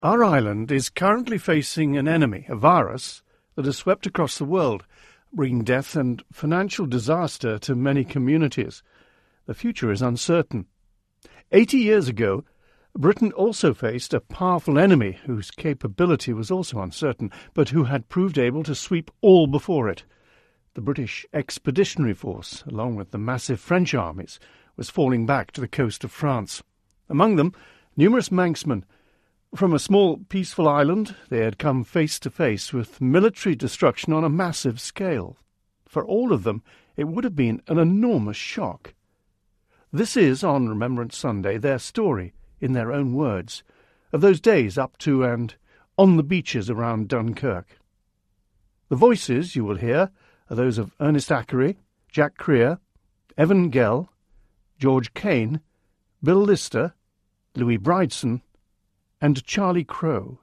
Our island is currently facing an enemy, a virus, that has swept across the world, bringing death and financial disaster to many communities. The future is uncertain. 80 years ago, Britain also faced a powerful enemy whose capability was also uncertain, but who had proved able to sweep all before it. The British Expeditionary Force, along with the massive French armies, was falling back to the coast of France. Among them, numerous Manxmen. From a small, peaceful island, they had come face to face with military destruction on a massive scale. For all of them, it would have been an enormous shock. This is, on Remembrance Sunday, their story, in their own words, of those days up to and on the beaches around Dunkirk. The voices you will hear are those of Ernest Ackery, Jack Creer, Evan Gell, George Kane, Bill Lister, Louis Brideson, and Charlie Crow.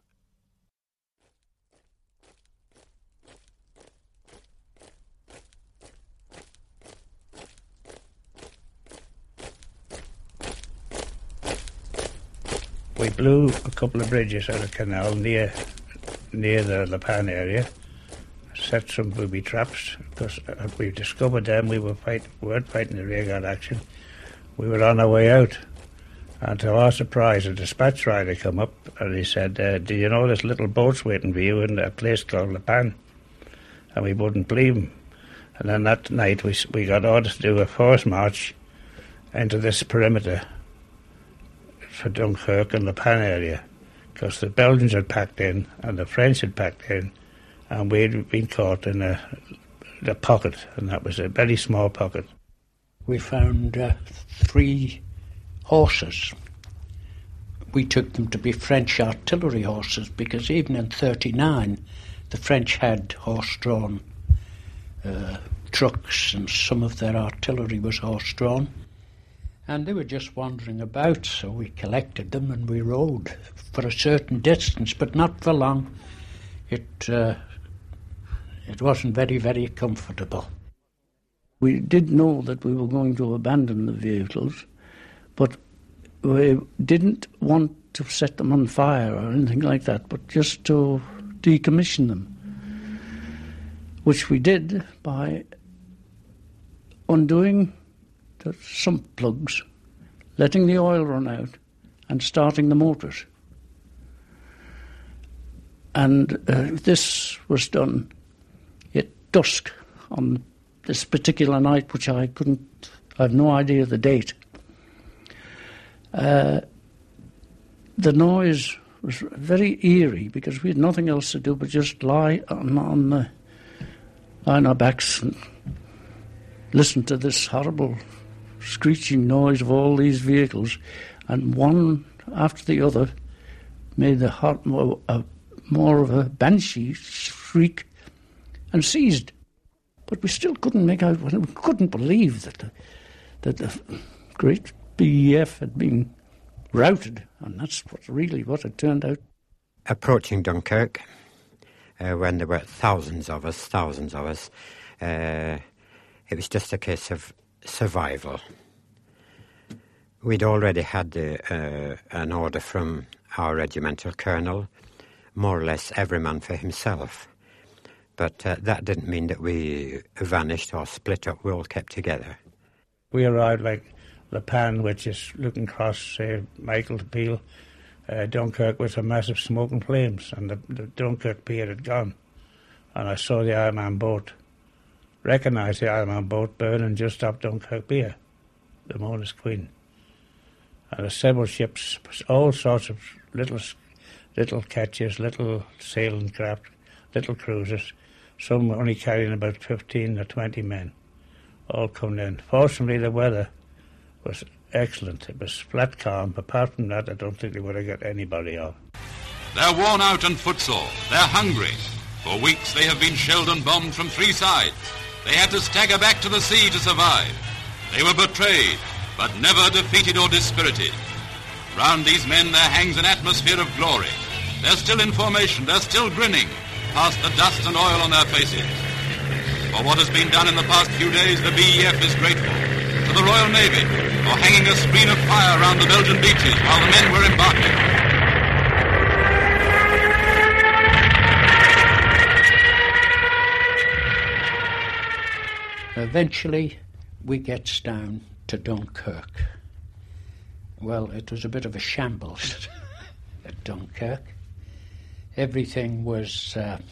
We blew a couple of bridges out of canal near the La Panne area, set some booby traps, because we discovered them. We weren't fighting the rearguard action. We were on our way out. And to our surprise, a dispatch rider come up and he said, do you know there's little boats waiting for you in a place called La Panne? And we wouldn't believe him. And then that night we got orders to do a force march into this perimeter for Dunkirk and La Panne area, because the Belgians had packed in and the French had packed in, and we'd been caught in a pocket, and that was a very small pocket. We found 3 horses. We took them to be French artillery horses, because even in 1939 the French had horse-drawn trucks, and some of their artillery was horse-drawn, and they were just wandering about, so we collected them and we rode for a certain distance, but not for long. It wasn't very, very comfortable. We did know that we were going to abandon the vehicles, but we didn't want to set them on fire or anything like that, but just to decommission them, which we did by undoing the sump plugs, letting the oil run out, and starting the motors. And this was done at dusk on this particular night, which I have no idea the date. The noise was very eerie, because we had nothing else to do but just lie on our backs and listen to this horrible screeching noise of all these vehicles, and one after the other made more of a banshee shriek and seized. But we still couldn't make out, we couldn't believe that the great BEF had been routed, and that's what it turned out. Approaching Dunkirk, when there were thousands of us, it was just a case of survival. We'd already had an order from our regimental colonel, more or less every man for himself. But that didn't mean that we vanished or split up. We all kept together. We arrived like La Panne, which is looking across, say, Michael to Peel. Dunkirk was a massive smoke and flames, and the Dunkirk pier had gone. And I saw the Iron Man boat, recognised the Iron Man boat burning just off Dunkirk pier, the Mona's Queen. And there's several ships, all sorts of little ketches, little sailing craft, little cruisers, some only carrying about 15 or 20 men, all coming in. Fortunately, the weather was excellent. It was flat calm. Apart from that, I don't think they would have got anybody off. They're worn out and footsore. They're hungry. For weeks they have been shelled and bombed from 3 sides. They had to stagger back to the sea to survive. They were betrayed, but never defeated or dispirited. Round these men there hangs an atmosphere of glory. They're still in formation. They're still grinning past the dust and oil on their faces. For what has been done in the past few days, the BEF is grateful. To the Royal Navy for hanging a screen of fire around the Belgian beaches while the men were embarking. Eventually, we gets down to Dunkirk. Well, it was a bit of a shambles at Dunkirk. Everything was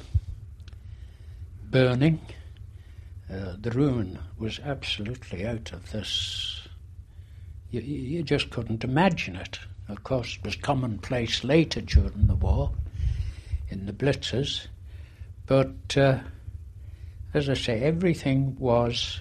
burning. The ruin was absolutely out of this. You just couldn't imagine it. Of course, it was commonplace later during the war, in the blitzes. But, as I say, everything was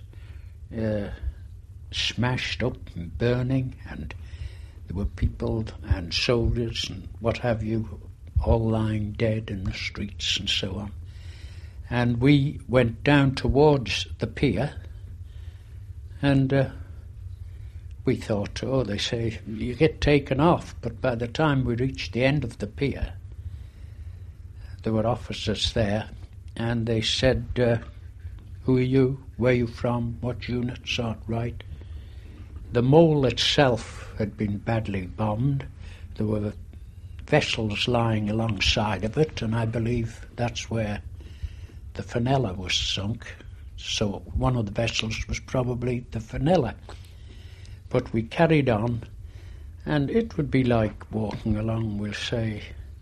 smashed up and burning, and there were people and soldiers and what have you, all lying dead in the streets and so on. And we went down towards the pier, and we thought, oh, they say, you get taken off. But by the time we reached the end of the pier, there were officers there, and they said, who are you? Where are you from? What units? Right. The mole itself had been badly bombed. There were vessels lying alongside of it, and I believe that's where the Fenella was sunk. So one of the vessels was probably the Fenella. But we carried on, and it would be like walking along, we'll say,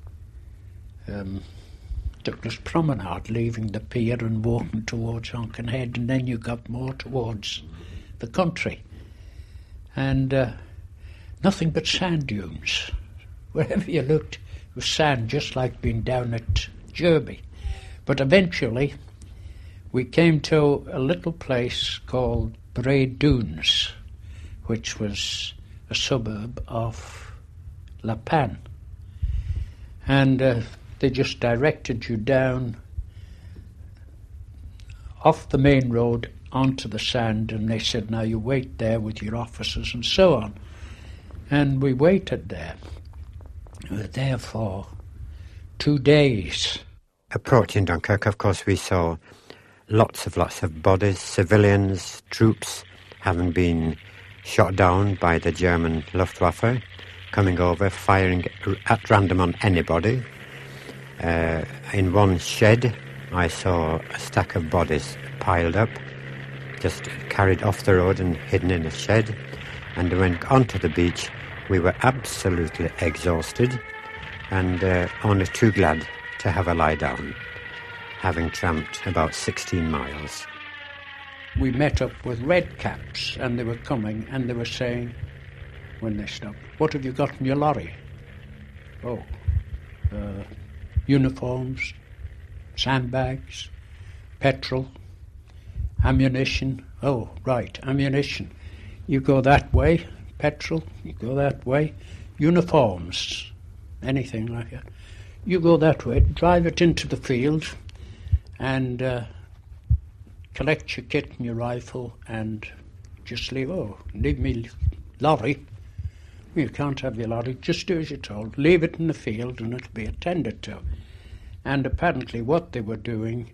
Douglas Promenade, leaving the pier and walking towards Onken Head, and then you got more towards the country. And nothing but sand dunes. Wherever you looked, it was sand, just like being down at Derby. But eventually, we came to a little place called Bray Dunes, which was a suburb of La Panne. And they just directed you down off the main road onto the sand, and they said, now you wait there with your officers and so on. And we waited there. We were there for 2 days. Approaching Dunkirk, of course, we saw lots of bodies, civilians, troops having been shot down by the German Luftwaffe, coming over, firing at random on anybody. In one shed, I saw a stack of bodies piled up, just carried off the road and hidden in a shed. And when onto the beach, we were absolutely exhausted and only too glad to have a lie down, having tramped about 16 miles. We met up with red caps, and they were coming, and they were saying, when they stopped, what have you got in your lorry? Oh, uniforms, sandbags, petrol, ammunition. Oh, right, ammunition. You go that way, petrol, you go that way, uniforms, anything like that. You go that way, drive it into the field, and collect your kit and your rifle, and just leave me lorry. You can't have your lorry, just do as you're told. Leave it in the field and it'll be attended to. And apparently what they were doing,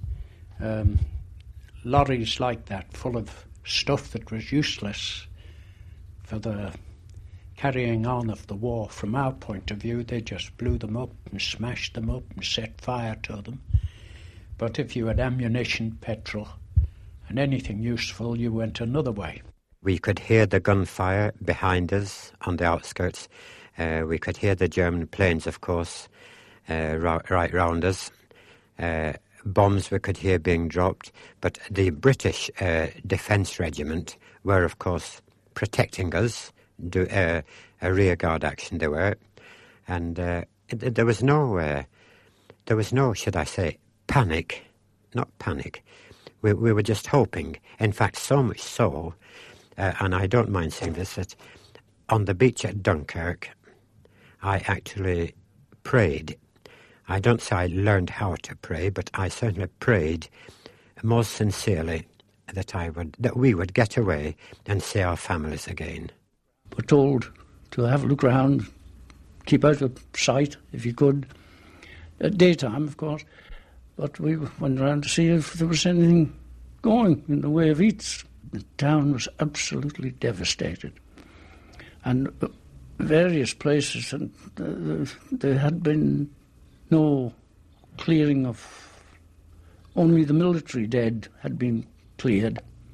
lorries like that, full of stuff that was useless for the carrying on of the war, from our point of view, they just blew them up and smashed them up and set fire to them. But if you had ammunition, petrol, and anything useful, you went another way. We could hear the gunfire behind us on the outskirts. We could hear the German planes, of course, right round us. Bombs we could hear being dropped. But the British Defence Regiment were, of course, protecting us, a rear guard action they were. And there was no, should I say, panic. Not panic. We were just hoping. In fact, so much so, and I don't mind saying this, that on the beach at Dunkirk, I actually prayed. I don't say I learned how to pray, but I certainly prayed most sincerely that we would get away and see our families again. We're told to have a look around, keep out of sight if you could, at daytime, of course. But we went around to see if there was anything going in the way of eats. The town was absolutely devastated. And various places, and there had been no clearing of... Only the military dead had been cleared,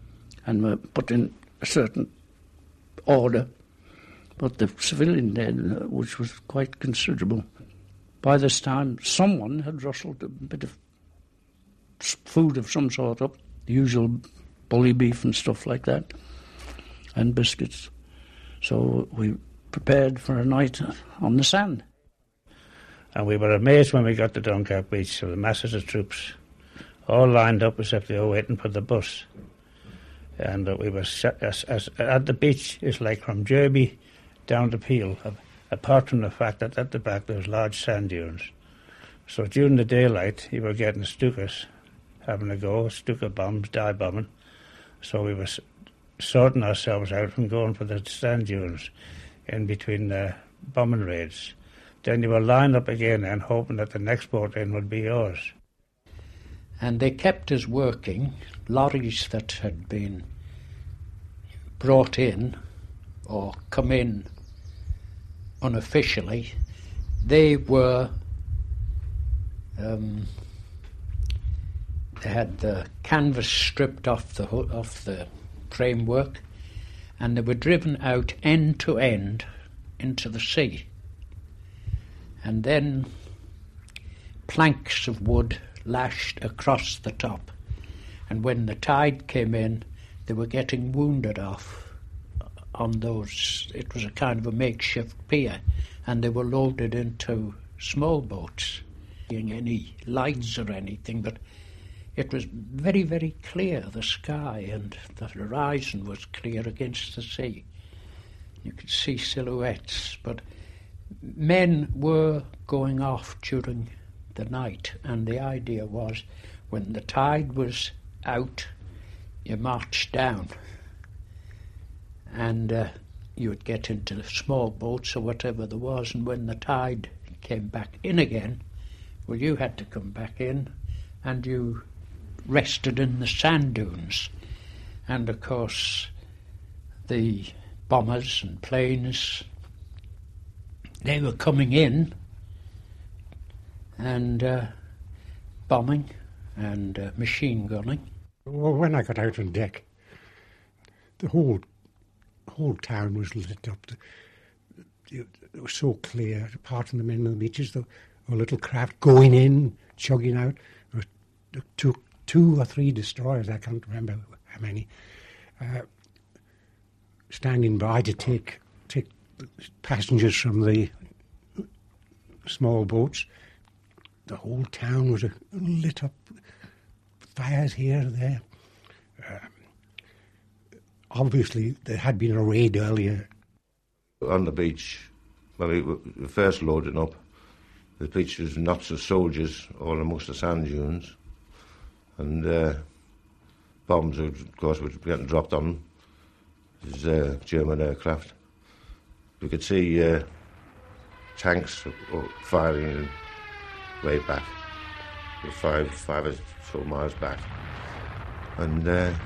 and were put in a certain order. But the civilian dead, which was quite considerable. By this time, someone had rustled a bit of food of some sort up, the usual bully beef and stuff like that, and biscuits. So we prepared for a night on the sand. And we were amazed when we got to Dunkirk Beach. There were masses of troops, all lined up as if they were waiting for the bus. And we were at the beach. It's like from Derby down to Peel, apart from the fact that at the back there was large sand dunes. So during the daylight, you were getting Stukas having a go, Stuka bombs, dive bombing. So we were sorting ourselves out from going for the sand dunes in between the bombing raids. Then you were lined up again and hoping that the next boat in would be yours. And they kept us working. Lorries that had been brought in or come in unofficially, they were they had the canvas stripped off the framework, and they were driven out end to end into the sea, and then planks of wood lashed across the top, and when the tide came in, they were getting wounded off on those. It was a kind of a makeshift pier, and they were loaded into small boats, any lights or anything, but it was very, very clear, the sky, and the horizon was clear against the sea. You could see silhouettes, but men were going off during the night, and the idea was when the tide was out, you marched down, and you would get into the small boats or whatever there was, and when the tide came back in again, well, you had to come back in, and you rested in the sand dunes. And of course the bombers and planes, they were coming in and bombing and machine gunning. Well, when I got out on deck, the whole town was lit up. It was so clear, apart from the men on the beaches, the little craft going in, chugging out. It took 2 or 3 destroyers, I can't remember how many, standing by to take passengers from the small boats. The whole town was lit up, fires here and there. Obviously, there had been a raid earlier. On the beach, when we were first loading up, the beach was knots of soldiers all amongst the sand dunes, and bombs, of course, were getting dropped on them. It was German aircraft. We could see tanks firing way back, 5 or so miles back, and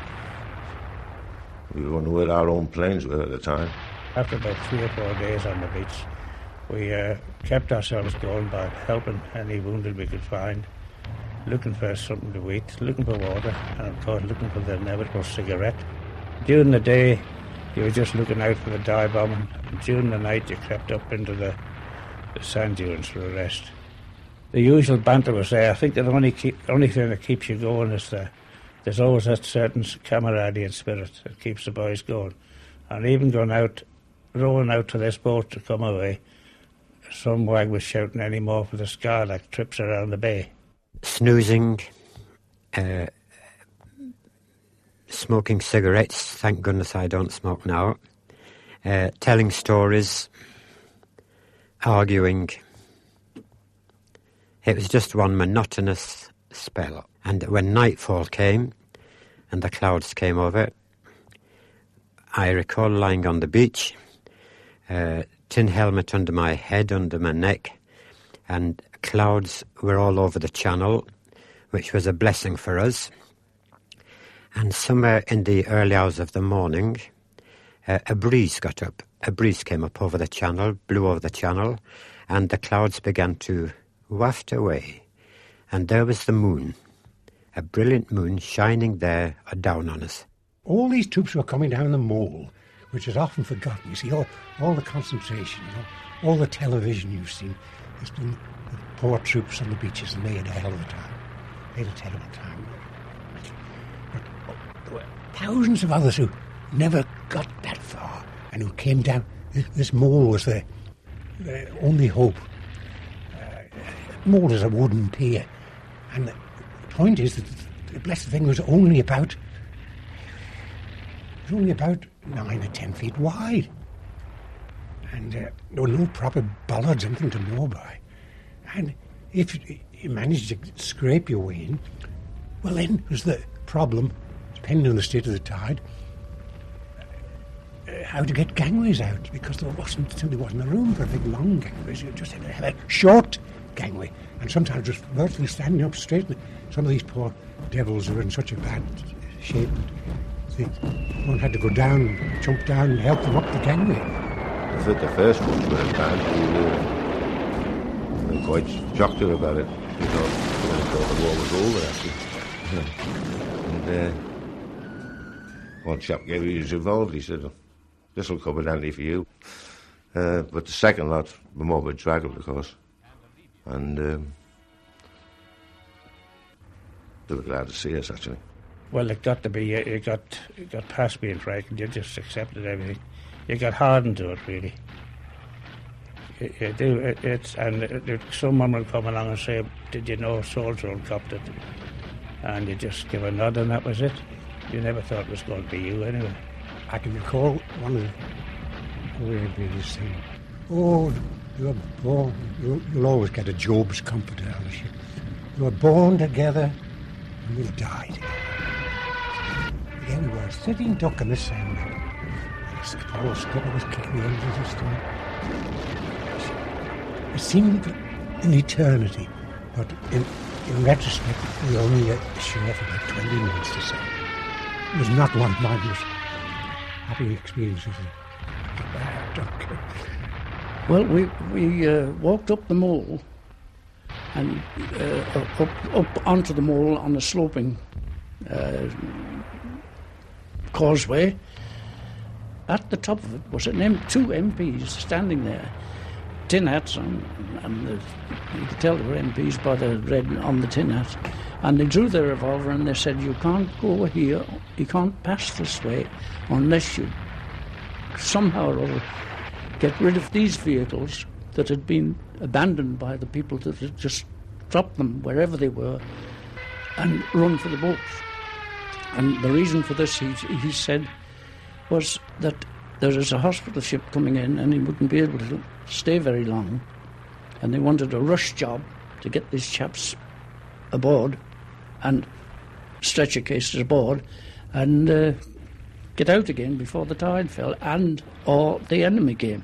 we were wondering where our own planes were at the time. After about 3 or 4 days on the beach, we kept ourselves going by helping any wounded we could find, looking for something to eat, looking for water, and of course looking for the inevitable cigarette. During the day, you were just looking out for the dive bombing, and during the night you crept up into the sand dunes for a rest. The usual banter was there. I think the only thing that keeps you going is there's always that certain camaraderie and spirit that keeps the boys going. And even going out, rowing out to this boat to come away, some wag was shouting any more for the Scarlac trips around the bay. Snoozing, smoking cigarettes, thank goodness I don't smoke now, telling stories, arguing. It was just one monotonous spell. And when nightfall came and the clouds came over, I recall lying on the beach, tin helmet under my head, under my neck, and clouds were all over the channel, which was a blessing for us. And somewhere in the early hours of the morning, a breeze got up. A breeze came up over the channel, blew over the channel, and the clouds began to waft away. And there was the moon, a brilliant moon shining there down on us. all these troops were coming down the mole, which is often forgotten. You see, all the concentration, all the television you've seen, has been the poor troops on the beaches, and they had a hell of a time. They had a terrible time. But there were thousands of others who never got that far and who came down. This mole was their only hope. Mole is a wooden pier, and the point is that the blessed thing was only about 9 or 10 feet wide, and there were no proper bollards, anything to moor by. And if you managed to scrape your way in, well, then was the problem, depending on the state of the tide, how to get gangways out, because there simply wasn't a room for a big long gangways. You just had to have a short gangway, and sometimes just virtually standing up straight. Some of these poor devils were in such a bad shape that one had to go down, jump down, and help them up the gangway. The first ones were bad. We were quite shocked about it. We thought the war was over, actually. And one chap gave me his revolver. He said, "This will come in handy for you." But the second lot were more bedraggled, of course. And they were glad to see us, actually. Well, it got to be, you got past being frightened, you just accepted everything. You got hardened to it, really. You do, someone will come along and say, "Did you know a soldier will cop it?" And you just give a nod and that was it. You never thought it was going to be you, anyway. I can recall one of the ladies saying, "Oh, you were born, you'll always get a Job's comforter on the ship. You were born together and we'll die together." Again, we were sitting duck in the sand. Paul Scupper was kicking the engines and stuff. It seemed an eternity, but in retrospect, we were only ashore for about 20 minutes or so. It was not one of my most happy experiences at Dunkirk. Well, we walked up the mole and up onto the mole on a sloping causeway. At the top of it was two MPs standing there, tin hats on, and you could tell they were MPs by the red on the tin hats. And they drew their revolver and they said, "You can't go here, you can't pass this way unless you somehow or other get rid of these vehicles that had been abandoned by the people that had just dropped them wherever they were and run for the boats." And the reason for this, he said, was that there is a hospital ship coming in and he wouldn't be able to stay very long, and they wanted a rush job to get these chaps aboard and stretcher cases aboard and get out again before the tide fell and or the enemy came,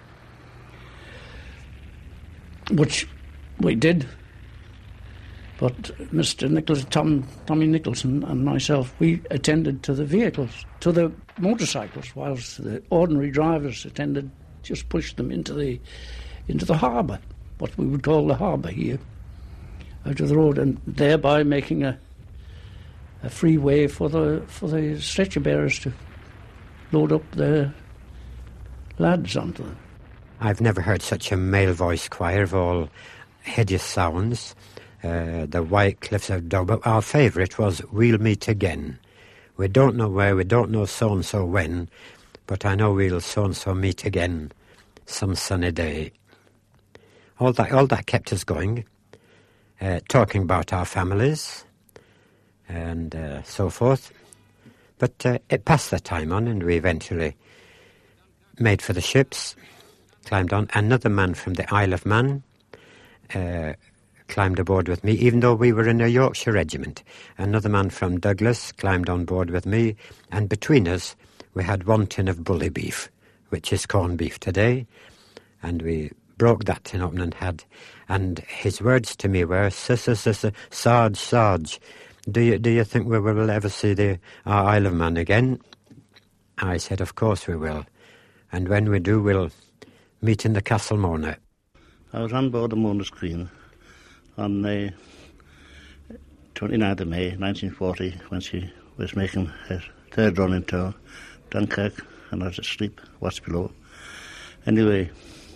which we did. But Mr. Tommy Nicholson and myself, we attended to the vehicles, to the motorcycles, whilst the ordinary drivers attended, just pushed them into the harbour, what we would call the harbour here, out of the road, and thereby making a free way for the stretcher bearers to load up their lads onto them. I've never heard such a male voice choir of all hideous sounds. The White Cliffs of Dover, but our favourite was "We'll Meet Again." We don't know where, we don't know so-and-so when, but I know we'll so-and-so meet again some sunny day. All that kept us going, talking about our families and so forth. But it passed the time on, and we eventually made for the ships, climbed on. Another man from the Isle of Man climbed aboard with me, even though we were in a Yorkshire regiment. Another man from Douglas climbed on board with me, and between us we had 1 tin of bully beef, which is corned beef today, and we broke that tin open and his words to me were, Sarge, do you think we will ever see our Isle of Man again? I said, of course we will, and when we do, we'll meet in the Castle Mona. I was on board the Mona's Queen on the 29th of May 1940 when she was making her third run into Dunkirk, and I was asleep, watched below. Anyway,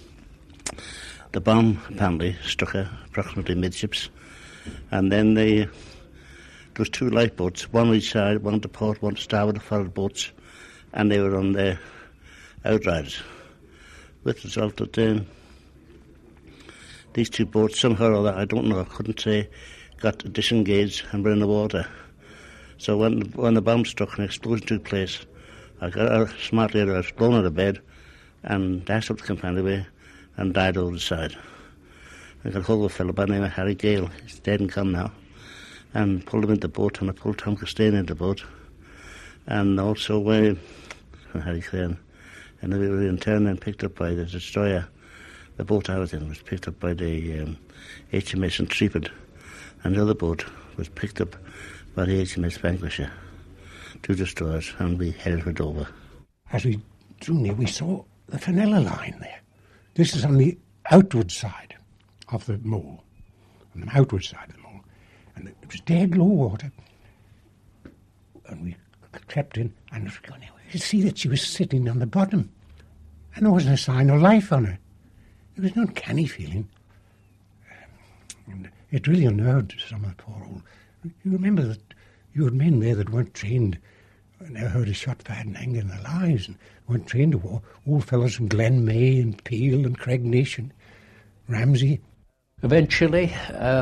the bomb apparently struck her approximately midships, and then there was 2 lifeboats, one on each side, one to port, one to starboard, the followed boats, and they were on their outriders, with the result that these 2 boats, somehow or other, I don't know, I couldn't say, got disengaged and were in the water. So when the bomb struck and the explosion took place, I got out smartly, I was blown out of bed and dashed up the companionway and died over the side. I got hold of a fellow by the name of Harry Gale, he's dead and gone now, and pulled him into the boat, and I pulled Tom Costain into the boat, and also Harry Crane. And we were in turn then picked up by the destroyer. The boat I was in was picked up by the HMS Intrepid, and the other boat was picked up by the HMS Vanquisher, 2 destroyers, and we headed for Dover. As we drew near, we saw the Fenella line there. This is on the outward side of the mole, on the outward side of the mole, and it was dead low water. And we crept in, and we could see that she was sitting on the bottom, and there wasn't a sign of life on her. It was an uncanny feeling. And it really unnerved some of the poor old... You remember that you had men there that weren't trained, and never heard a shot fired and hanged in their lives, and weren't trained to war. Old fellows from Glen May and Peel and Craig Nation, Ramsey. Eventually,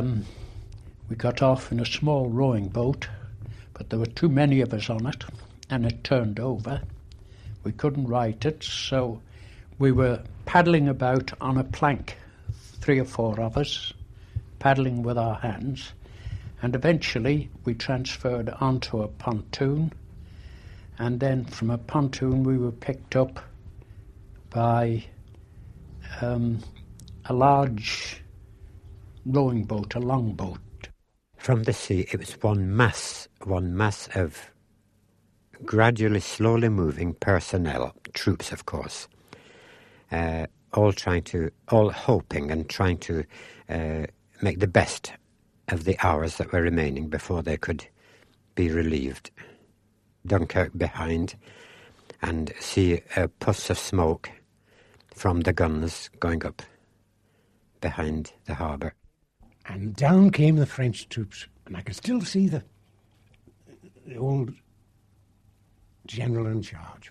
we got off in a small rowing boat, but there were too many of us on it, and it turned over. We couldn't right it, so we were paddling about on a plank, 3 or 4 of us, paddling with our hands, and eventually we transferred onto a pontoon, and then from a pontoon we were picked up by a large rowing boat, a longboat. From the sea, it was one mass of gradually, slowly moving personnel, troops, of course, all hoping and trying to make the best of the hours that were remaining before they could be relieved. Dunkirk behind, and see puffs of smoke from the guns going up behind the harbour. And down came the French troops, and I could still see the old general in charge.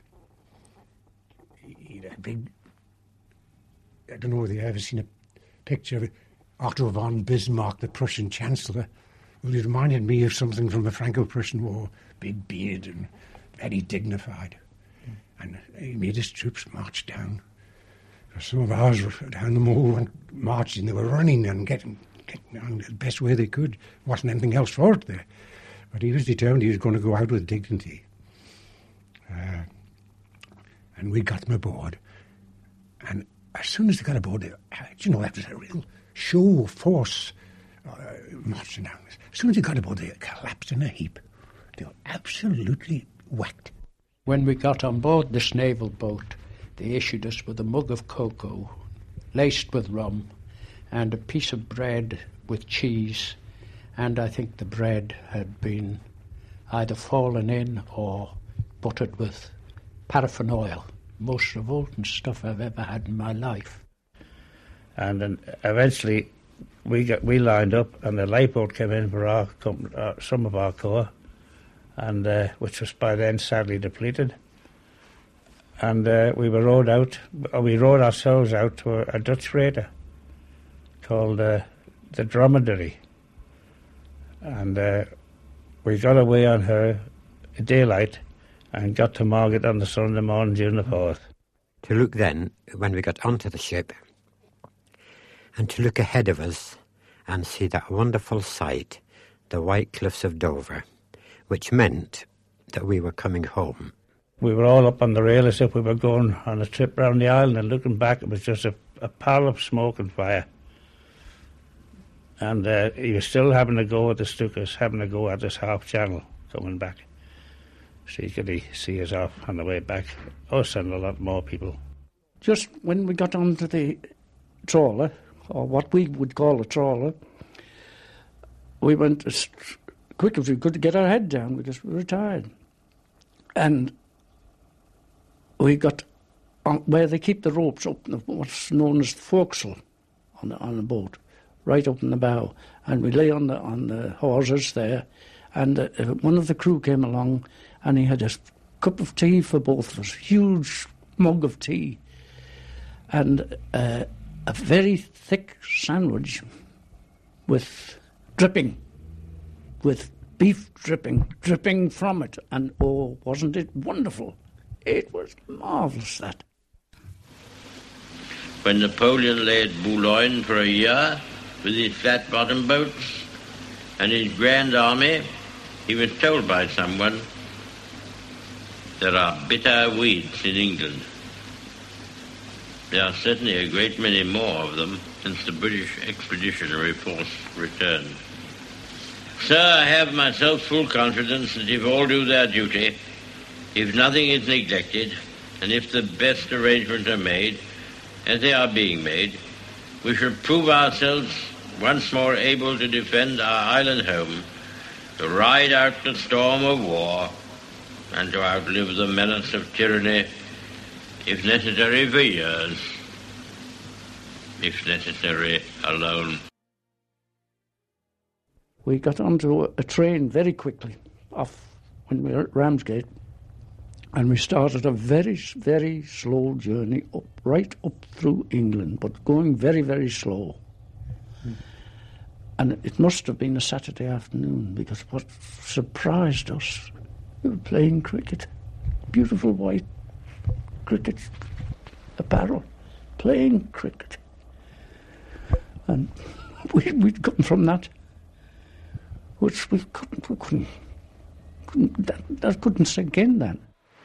He had a big... I don't know whether you've ever seen a picture of it. Otto von Bismarck, the Prussian Chancellor. Well, he reminded me of something from the Franco-Prussian War. Big beard and very dignified. And he made his troops march down. Some of ours were down the mole and marching. They were running and getting on the best way they could. Wasn't anything else for it there. But he was determined he was going to go out with dignity. And we got them aboard. And as soon as they got aboard, that was a real show of force marching down. As soon as they got aboard, they collapsed in a heap. They were absolutely whacked. When we got on board this naval boat, they issued us with a mug of cocoa, laced with rum, and a piece of bread with cheese, and I think the bread had been either fallen in or buttered with paraffin oil. Most revolting stuff I've ever had in my life. And then eventually we lined up, and the lifeboat came in for some of our corps, and which was by then sadly depleted. And we rowed ourselves out to a Dutch freighter called the Dromedary, and we got away on her at daylight and got to Margate on the Sunday morning, June the 4th. To look then, when we got onto the ship, and to look ahead of us and see that wonderful sight, the white cliffs of Dover, which meant that we were coming home. We were all up on the rail as if we were going on a trip round the island, and looking back, it was just a pile of smoke and fire. And he was still having a go at the Stukas, having a go at this half channel coming back. So could he see us off on the way back? Us and a lot more people. Just when we got onto the trawler, or what we would call a trawler, we went as quick as we could to get our head down because we were tired. And we got on where they keep the ropes up, what's known as the forecastle on the boat, right up in the bow. And we lay on the hawsers there, and one of the crew came along, and he had a cup of tea for both of us, huge mug of tea, and a very thick sandwich with dripping, with beef dripping from it. And oh, wasn't it wonderful? It was marvellous, that. When Napoleon lay at Boulogne for a year with his flat-bottom boats and his grand army, he was told by someone, there are bitter weeds in England. There are certainly a great many more of them since the British Expeditionary Force returned. Sir, I have myself full confidence that if all do their duty, if nothing is neglected, and if the best arrangements are made, as they are being made, we shall prove ourselves once more able to defend our island home, to ride out the storm of war, and to outlive the menace of tyranny, if necessary for years, if necessary alone. We got onto a train very quickly off when we were at Ramsgate, and we started a very, very slow journey right up through England, but going very, very slow. And it must have been a Saturday afternoon, because what surprised us, we were playing cricket, beautiful white cricket apparel, playing cricket. And we'd come from that, which we couldn't that couldn't sink in then.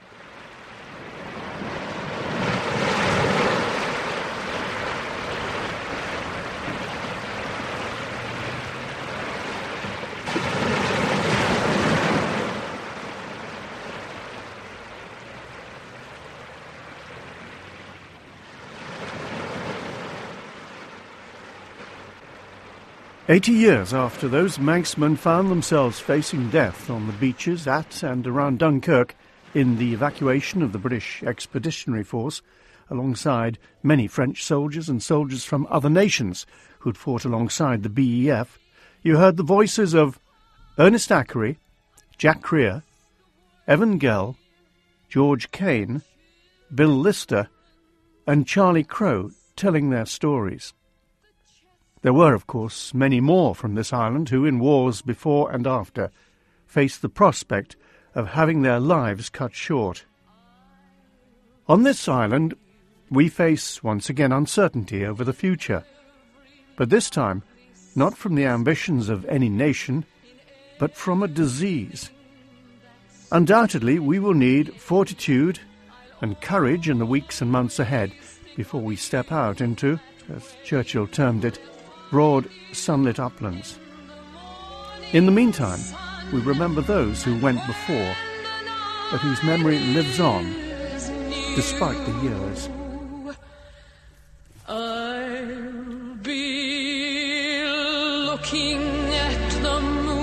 "80 years after those Manxmen found themselves facing death on the beaches at and around Dunkirk in the evacuation of the British Expeditionary Force, alongside many French soldiers and soldiers from other nations who'd fought alongside the BEF, you heard the voices of Ernest Ackery, Jack Creer, Evan Gell, George Kane, Bill Lister, and Charlie Crow telling their stories. There were, of course, many more from this island who, in wars before and after, faced the prospect of having their lives cut short. On this island, we face once again uncertainty over the future, but this time not from the ambitions of any nation, but from a disease. Undoubtedly, we will need fortitude and courage in the weeks and months ahead before we step out into, as Churchill termed it, broad, sunlit uplands. In the meantime, we remember those who went before, but whose memory lives on, despite the years. I'll be looking at the moon